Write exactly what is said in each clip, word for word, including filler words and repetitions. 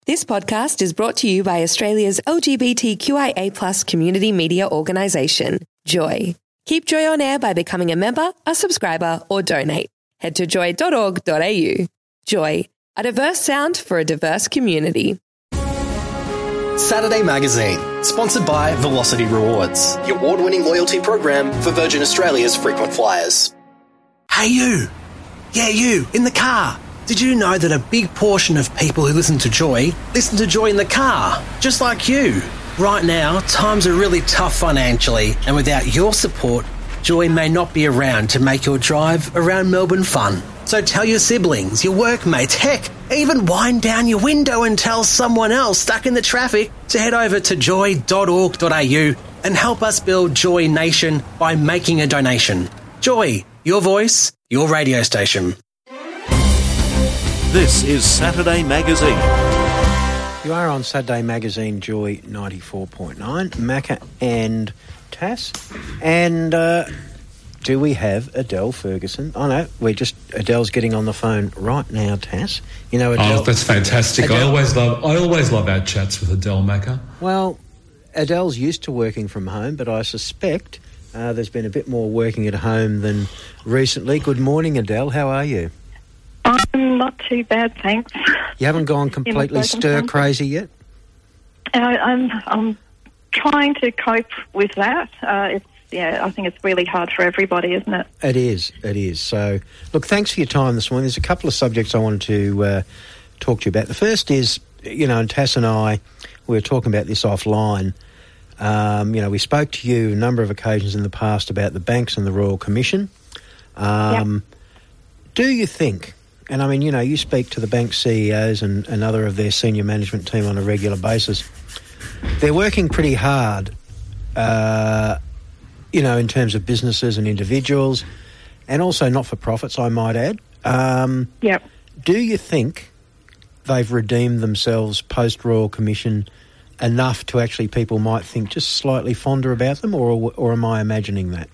This podcast is brought to you by Australia's L G B T Q I A plus community media organisation, Joy. Keep Joy on air by becoming a member, a subscriber or donate. Head to joy dot org dot a u. Joy, a diverse sound for a diverse community. Saturday Magazine, sponsored by Velocity Rewards, the award-winning loyalty program for Virgin Australia's frequent flyers. Hey you! Yeah, you, in the car. Did you know that a big portion of people who listen to Joy listen to Joy in the car, just like you? Right now, times are really tough financially, and without your support, Joy may not be around to make your drive around Melbourne fun. So tell your siblings, your workmates, heck, even wind down your window and tell someone else stuck in the traffic to head over to joy dot org dot a u and help us build Joy Nation by making a donation. Joy, your voice, your radio station. This is Saturday Magazine. You are on Saturday Magazine, Joy ninety-four point nine, Macca and Tass. And uh, do we have Adele Ferguson? Oh no, we're just, Adele's getting on the phone right now, Tass. You know, Adele, oh, that's fantastic. Adele, I always love I always love our chats with Adele, Macca. Well, Adele's used to working from home, but I suspect uh, there's been a bit more working at home than recently. Good morning, Adele. How are you? I'm not too bad, thanks. You haven't gone completely stir crazy yet? Uh, I'm I'm trying to cope with that. Uh, it's yeah, I think it's really hard for everybody, isn't it? It is, it is. So, look, thanks for your time this morning. There's a couple of subjects I wanted to uh, talk to you about. The first is, you know, and Tass and I, we were talking about this offline. Um, you know, we spoke to you a number of occasions in the past about the banks and the Royal Commission. Um, yep. Do you think... And I mean, you know, you speak to the bank C E Os and, and other of their senior management team on a regular basis. They're working pretty hard, uh, you know, in terms of businesses and individuals and also not-for-profits, I might add. Um, yep. Do you think they've redeemed themselves post-Royal Commission enough to actually people might think just slightly fonder about them, or or am I imagining that?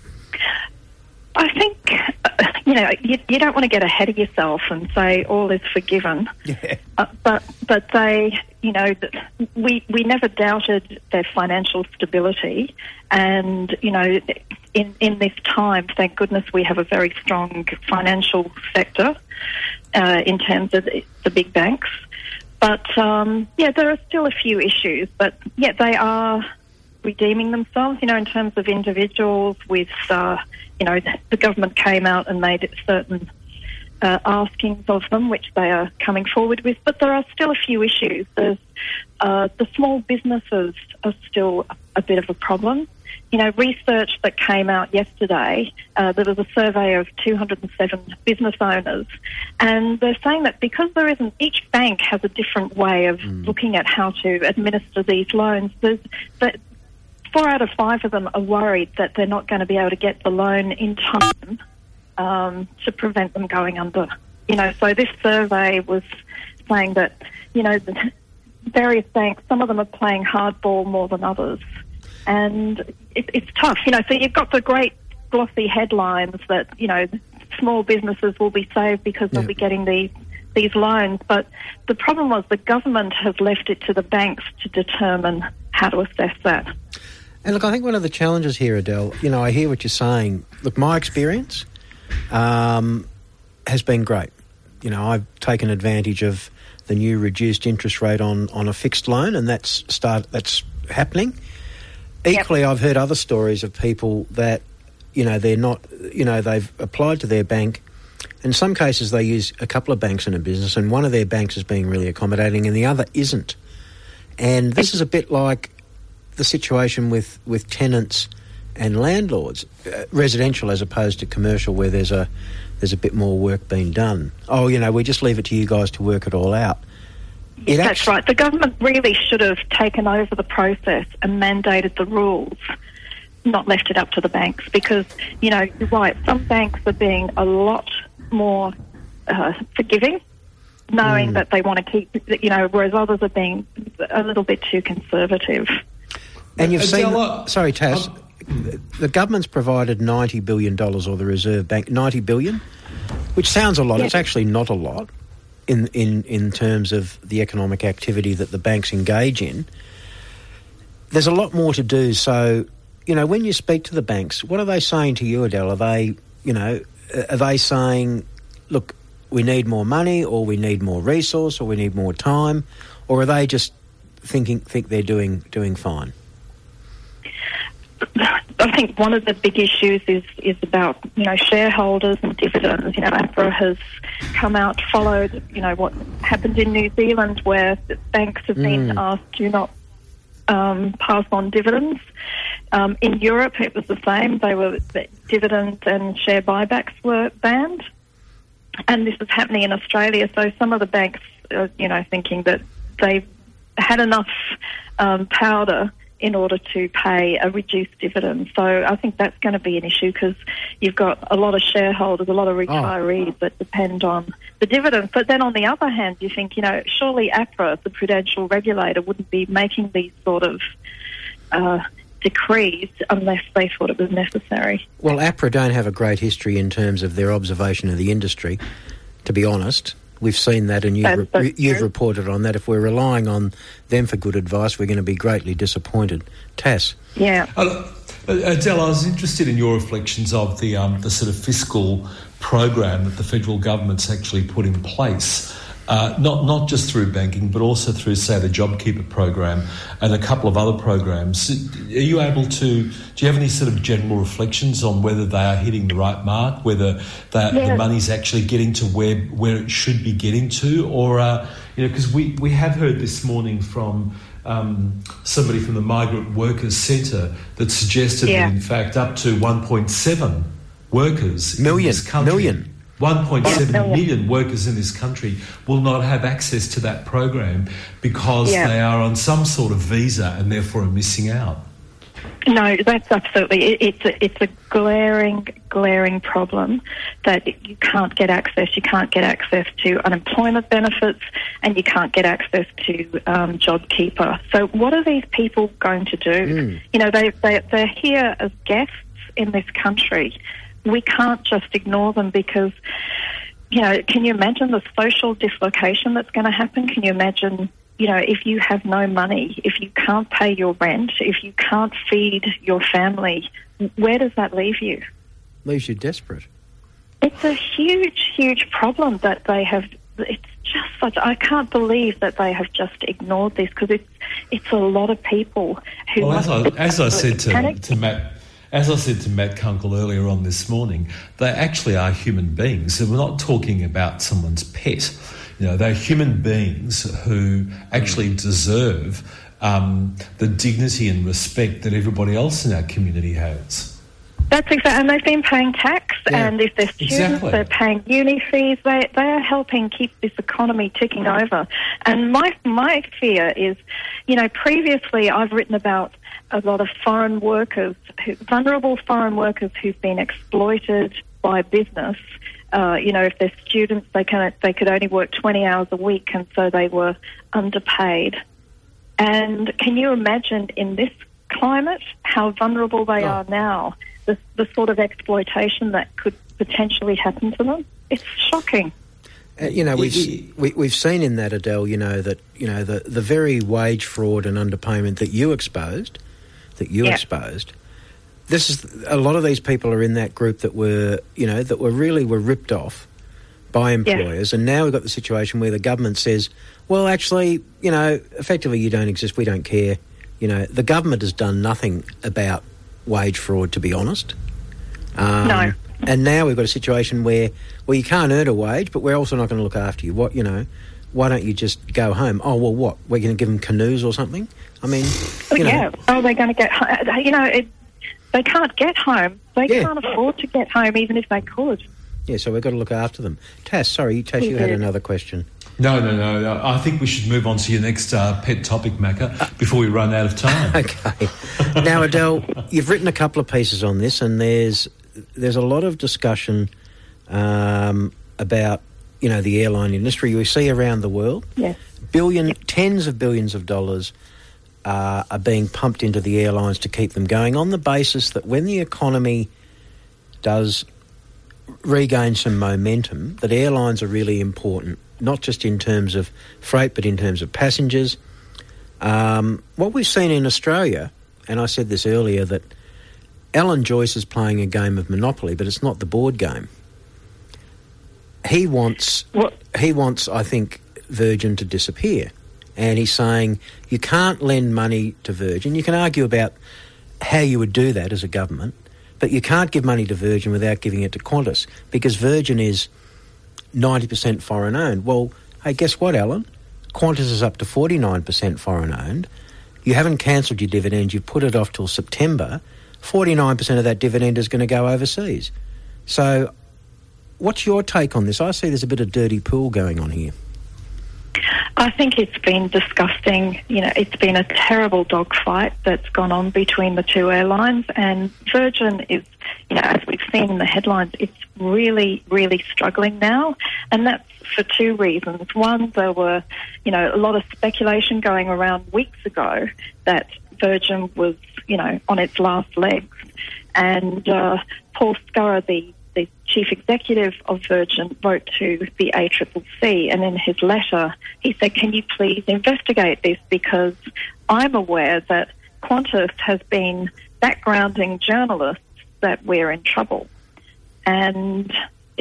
I think... You know, you, you don't want to get ahead of yourself and say all is forgiven. Yeah. Uh, but but they, you know, we we never doubted their financial stability, and you know, in in this time, thank goodness, we have a very strong financial sector uh, in terms of the, the big banks. But um, yeah, there are still a few issues, but yeah, they are redeeming themselves. You know, in terms of individuals with. Uh, You know, the government came out and made certain uh, askings of them, which they are coming forward with. But there are still a few issues. There's, uh, the small businesses are still a bit of a problem. You know, research that came out yesterday, uh, there was a survey of two hundred seven business owners, and they're saying that because there isn't, each bank has a different way of mm. looking at how to administer these loans. There's that. Four out of five of them are worried that they're not going to be able to get the loan in time um, to prevent them going under. You know, so this survey was saying that, you know, the various banks, some of them are playing hardball more than others. And it, it's tough, you know, so you've got the great glossy headlines that, you know, small businesses will be saved because they'll yeah. be getting the, these loans. But the problem was the government has left it to the banks to determine how to assess that. And look, I think one of the challenges here, Adele, you know, I hear what you're saying. Look, my experience um, has been great. You know, I've taken advantage of the new reduced interest rate on, on a fixed loan, and that's start that's happening. Equally, yep. I've heard other stories of people that, you know, they're not, you know, they've applied to their bank. In some cases, they use a couple of banks in a business, and one of their banks is being really accommodating and the other isn't. And this is a bit like the situation with, with tenants and landlords, uh, residential as opposed to commercial, where there's a there's a bit more work being done. Oh, you know, we just leave it to you guys to work it all out. It That's actually, right. The government really should have taken over the process and mandated the rules, not left it up to the banks, because, you know, you're right, some banks are being a lot more uh, forgiving, knowing mm. that they want to keep, you know, whereas others are being a little bit too conservative. And you've uh, seen... The, sorry, Tass. Um, the government's provided ninety billion dollars, or the Reserve Bank, ninety billion dollars, which sounds a lot. Yeah. It's actually not a lot. in in in terms of the economic activity that the banks engage in. There's a lot more to do. So, you know, when you speak to the banks, what are they saying to you, Adele? Are they, you know, are they saying, look, we need more money, or we need more resource, or we need more time, or are they just thinking think they're doing doing fine? I think one of the big issues is is about, you know, shareholders and dividends. You know, APRA has come out, followed, you know, what happened in New Zealand, where banks have been Mm. asked to not um, pass on dividends. Um, in Europe, it was the same. They were dividends and share buybacks were banned, and this is happening in Australia. So some of the banks, are, you know, thinking that they had enough um, powder in order to pay a reduced dividend. So I think that's going to be an issue, because you've got a lot of shareholders, a lot of retirees oh. that depend on the dividends. But then on the other hand, you think, you know, surely APRA, the prudential regulator, wouldn't be making these sort of uh, decrees unless they thought it was necessary. Well, APRA don't have a great history in terms of their observation of the industry, to be honest. We've seen that, and you've, re- you've reported on that. If we're relying on them for good advice, we're going to be greatly disappointed. Tass? Yeah. Uh, Adele, I was interested in your reflections of the um, the sort of fiscal program that the federal government's actually put in place, uh, not not just through banking, but also through, say, the JobKeeper program and a couple of other programs. Are you able to, do you have any sort of general reflections on whether they are hitting the right mark, whether that yeah. the money's actually getting to where where it should be getting to, or, uh, you know, because we, we have heard this morning from um, somebody from the Migrant Workers Centre that suggested yeah. that, in fact, up to one point seven workers million, in this country, million. one point seven yeah, million workers in this country will not have access to that program because yeah. they are on some sort of visa and therefore are missing out. No, that's absolutely. It, it's a, it's a glaring, glaring problem that you can't get access. You can't get access to unemployment benefits, and you can't get access to um, JobKeeper. So, what are these people going to do? Mm. You know, they they they're here as guests in this country. We can't just ignore them, because, you know, can you imagine the social dislocation that's going to happen? Can you imagine, you know, if you have no money, if you can't pay your rent, if you can't feed your family, where does that leave you? Leaves you desperate. It's a huge, huge problem that they have. It's just such. I can't believe that they have just ignored this, because it's it's a lot of people who. Well, as I, as I said to, to Matt. As I said to Matt Kunkel earlier on this morning, they actually are human beings. And we're not talking about someone's pet. You know, they're human beings who actually deserve um, the dignity and respect that everybody else in our community has. That's exactly, and they've been paying tax, yeah. and if they're students, exactly. they're paying uni fees. They they are helping keep this economy ticking over. And my my fear is, you know, previously I've written about a lot of foreign workers, who, vulnerable foreign workers who've been exploited by business. Uh, you know, if they're students, they can they could only work twenty hours a week, and so they were underpaid. And can you imagine in this climate how vulnerable they oh. are now? The, the sort of exploitation that could potentially happen to them. It's shocking. Uh, you know, we've we, we've seen in that, Adele, you know, that, you know, the, the very wage fraud and underpayment that you exposed, that you yeah. exposed, this is, a lot of these people are in that group that were, you know, that were really were ripped off by employers, yeah. and now we've got the situation where the government says, well, actually, you know, effectively you don't exist, we don't care. You know, the government has done nothing about wage fraud, to be honest. Um, no. And now we've got a situation where, well, you can't earn a wage, but we're also not going to look after you. What, you know, why don't you just go home? Oh, well, what? We're going to give them canoes or something? I mean, you know. Yeah. Oh, they're going to get, you know, it, they can't get home. They yeah. can't afford to get home, even if they could. Yeah, so we've got to look after them. Tass, sorry, Tass, you had another question. No, no, no, no. I think we should move on to your next uh, pet topic, Macca, before we run out of time. Okay. Now, Adele, you've written a couple of pieces on this, and there's there's a lot of discussion um, about, you know, the airline industry we see around the world. Yes. Billion, tens of billions of dollars uh, are being pumped into the airlines to keep them going, on the basis that when the economy does regain some momentum, that airlines are really important not just in terms of freight, but in terms of passengers. Um, what we've seen in Australia, and I said this earlier, that Alan Joyce is playing a game of Monopoly, but it's not the board game. He wants, What? he wants, I think, Virgin to disappear. And he's saying you can't lend money to Virgin. You can argue about how you would do that as a government, but you can't give money to Virgin without giving it to Qantas, because Virgin is ninety percent foreign owned. Well, hey, guess what, Alan? Qantas is up to forty-nine percent foreign owned. You haven't cancelled your dividend, you've put it off till September. forty-nine percent of that dividend is going to go overseas. So what's your take on this? I see there's a bit of dirty pool going on here. I think it's been disgusting. You know, it's been a terrible dogfight that's gone on between the two airlines, and Virgin is, you know, as we've seen in the headlines, it's really, really struggling now, and that's for two reasons. One, there were, you know, a lot of speculation going around weeks ago that Virgin was, you know, on its last legs, and uh, Paul Scurra, the the chief executive of Virgin, wrote to the A C C C, and in his letter he said, can you please investigate this, because I'm aware that Qantas has been backgrounding journalists that we're in trouble. And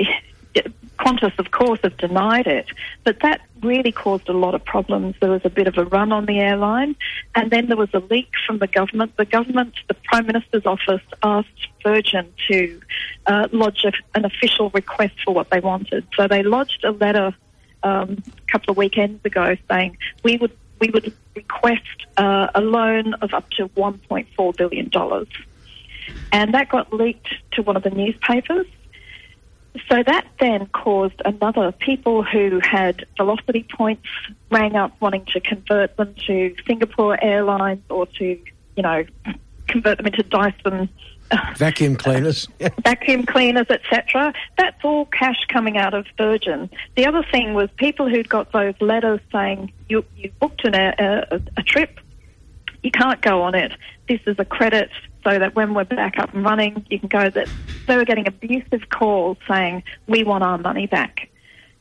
Qantas, of course, have denied it, but that really caused a lot of problems. There was a bit of a run on the airline, and then there was a leak from the government. The government, the Prime Minister's office, asked Virgin to uh, lodge a, an official request for what they wanted. So they lodged a letter um, a couple of weekends ago saying we would we would request uh, a loan of up to one point four billion dollars. And that got leaked to one of the newspapers. So that then caused another, people who had Velocity points rang up wanting to convert them to Singapore Airlines or to, you know, convert them into Dyson vacuum cleaners, vacuum cleaners, et cetera. That's all cash coming out of Virgin. The other thing was people who'd got those letters saying you you booked an, a, a trip, you can't go on it. This is a credit, so that when we're back up and running, you can go. That they were getting abusive calls saying, we want our money back.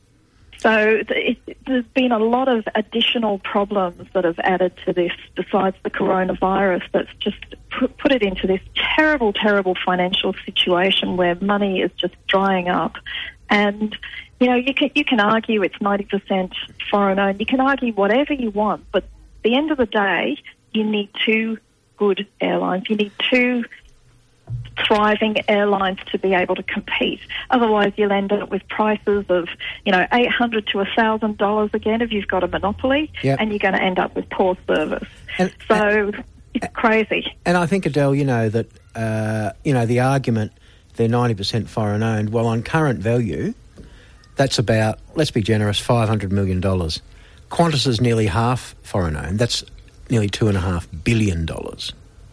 So it, there's been a lot of additional problems that have added to this, besides the coronavirus, that's just put, put it into this terrible, terrible financial situation where money is just drying up. And, you know, you can, you can argue it's ninety percent foreign owned. You can argue whatever you want, but at the end of the day, you need two good airlines. You need two thriving airlines to be able to compete. Otherwise, you'll end up with prices of, you know, eight hundred to one thousand dollars again if you've got a monopoly, yep. and you're going to end up with poor service. And, so and, it's crazy. And I think, Adele, you know, that, uh, you know, the argument, they're ninety percent foreign owned, well, on current value, that's about, let's be generous, five hundred million dollars. Qantas is nearly half foreign owned. That's nearly two and a half billion dollars.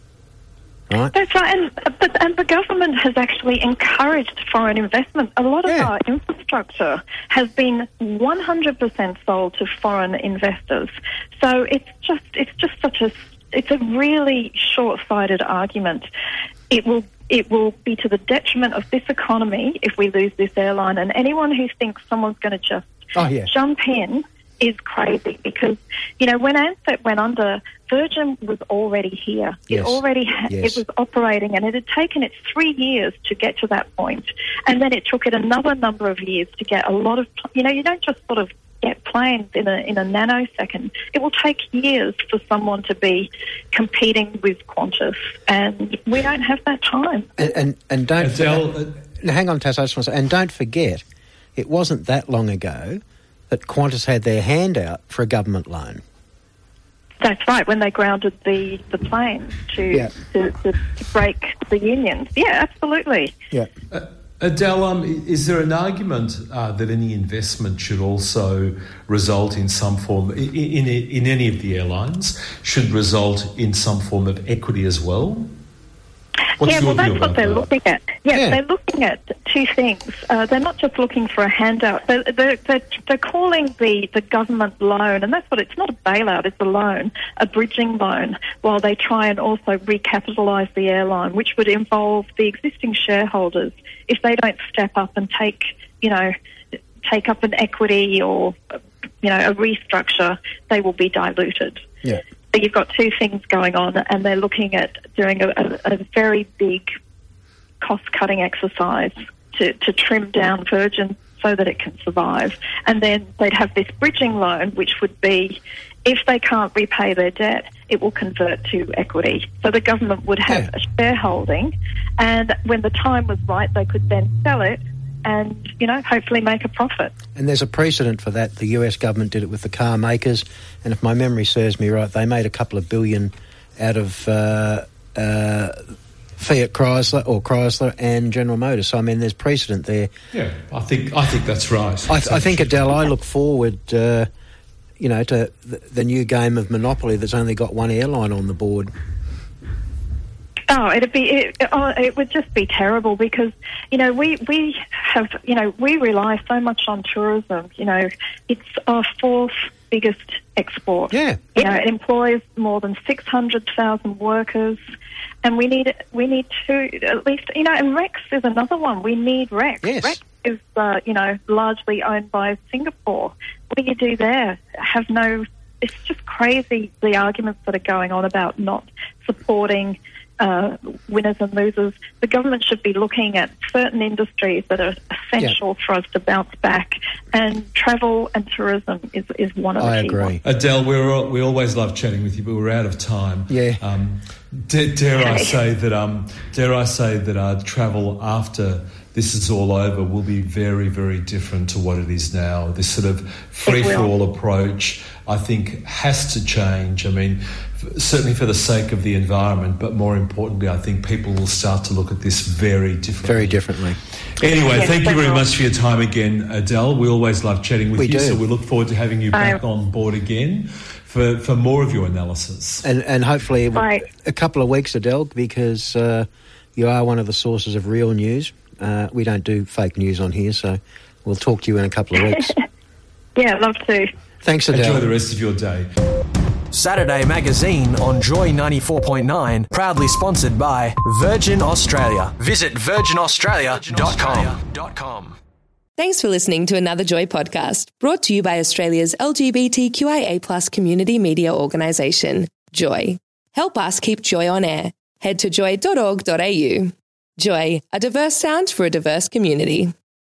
Right? That's right, and but and the government has actually encouraged foreign investment. A lot of yeah. our infrastructure has been one hundred percent sold to foreign investors. So it's just it's just such a it's a really short-sighted argument. It will it will be to the detriment of this economy if we lose this airline. And anyone who thinks someone's going to just oh, yeah. jump in is crazy, because, you know, when Ansett went under, Virgin was already here. Yes. It already ha- yes. it was operating, and it had taken it three years to get to that point. And then it took it another number of years to get a lot of, you know, you don't just sort of get planes in a in a nanosecond. It will take years for someone to be competing with Qantas, and we don't have that time. And and, and don't Adele, forget, uh, hang on, Tass, I just want to say, and don't forget, it wasn't that long ago that Qantas had their hand out for a government loan. That's right, when they grounded the, the planes to, yeah. to, to, to break the unions. Yeah, absolutely. Yeah. Uh, Adele, um, is there an argument uh, that any investment should also result in some form, in, in, in any of the airlines, should result in some form of equity as well? What's yeah, well, that's what they're that? looking at. Yeah, yeah, they're looking at two things. Uh, they're not just looking for a handout. They're, they're, they're, they're calling the, the government loan, and that's what it's not a bailout, it's a loan, a bridging loan, while they try and also recapitalise the airline, which would involve the existing shareholders if they don't step up and take, you know, take up an equity or, you know, a restructure, they will be diluted. Yeah. So you've got two things going on, and they're looking at doing a, a, a very big cost-cutting exercise to, to trim down Virgin so that it can survive. And then they'd have this bridging loan, which would be, if they can't repay their debt, it will convert to equity. So the government would have Yeah. a shareholding, and when the time was right, they could then sell it and, you know, hopefully make a profit. And there's a precedent for that. The U S government did it with the car makers, and if my memory serves me right, they made a couple of billion out of uh, uh, Fiat Chrysler or Chrysler and General Motors. So I mean, there's precedent there. Yeah, I think I think that's right. I, I think, Adele, I look forward, uh, you know, to the, the new game of Monopoly that's only got one airline on the board. Oh, it'd be it, oh, it would just be terrible because, you know, we we have, you know, we rely so much on tourism. You know, it's our fourth biggest export. Yeah. You know, it employs more than six hundred thousand workers, and we need we need to at least, you know, and Rex is another one. We need Rex. Yes. Rex is, uh, you know, largely owned by Singapore. What do you do there? Have no. It's just crazy the arguments that are going on about not supporting Uh, winners and losers. The government should be looking at certain industries that are essential Yeah. for us to bounce back, and travel and tourism is, is one of the I key agree. ones. Adele, we're, we always love chatting with you, but we're out of time. Yeah. Um, d- dare I Okay. say that? Um, dare I say that our travel after this is all over will be very, very different to what it is now. This sort of free-for-all approach, I think, has to change. I mean, f- certainly for the sake of the environment, but more importantly, I think people will start to look at this very differently. Very differently. Anyway, Yes, thank you very definitely. much for your time again, Adele. We always love chatting with We you, do. so we look forward to having you back Bye. on board again for, for more of your analysis. And and hopefully Right. a couple of weeks, Adele, because uh, you are one of the sources of real news. Uh, we don't do fake news on here, so we'll talk to you in a couple of weeks. Yeah, I'd love to. Thanks, Adele. Enjoy the rest of your day. Saturday Magazine on Joy ninety-four point nine, proudly sponsored by Virgin Australia. Visit virgin australia dot com. Thanks for listening to another Joy podcast, brought to you by Australia's L G B T Q I A plus community media organisation, Joy. Help us keep Joy on air. Head to joy dot org dot a u. Joy, a diverse sound for a diverse community.